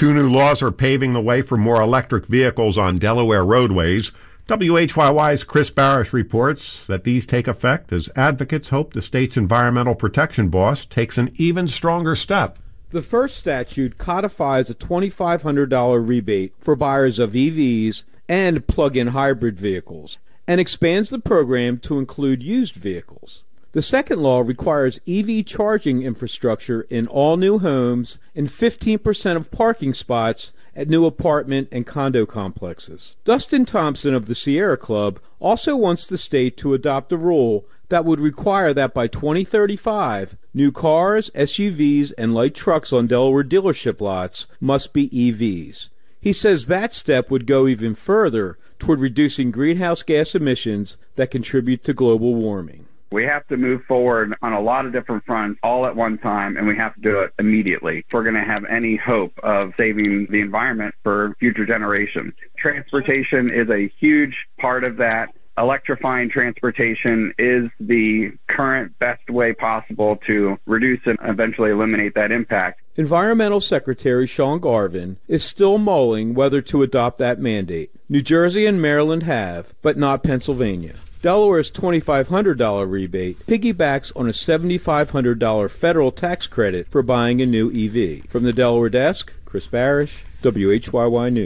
Two new laws are paving the way for more electric vehicles on Delaware roadways. WHYY's Chris Barish reports that these take effect as advocates hope the state's environmental protection boss takes an even stronger step. The first statute codifies a $2,500 rebate for buyers of EVs and plug-in hybrid vehicles and expands the program to include used vehicles. The second law requires EV charging infrastructure in all new homes and 15% of parking spots at new apartment and condo complexes. Dustin Thompson of the Sierra Club also wants the state to adopt a rule that would require that by 2035, new cars, SUVs, and light trucks on Delaware dealership lots must be EVs. He says that step would go even further toward reducing greenhouse gas emissions that contribute to global warming. We have to move forward on a lot of different fronts all at one time, and we have to do it immediately if we're going to have any hope of saving the environment for future generations. Transportation is a huge part of that. Electrifying transportation is the current best way possible to reduce and eventually eliminate that impact. Environmental Secretary Sean Garvin is still mulling whether to adopt that mandate. New Jersey and Maryland have, but not Pennsylvania. Delaware's $2,500 rebate piggybacks on a $7,500 federal tax credit for buying a new EV. From the Delaware desk, Chris Barish, WHYY News.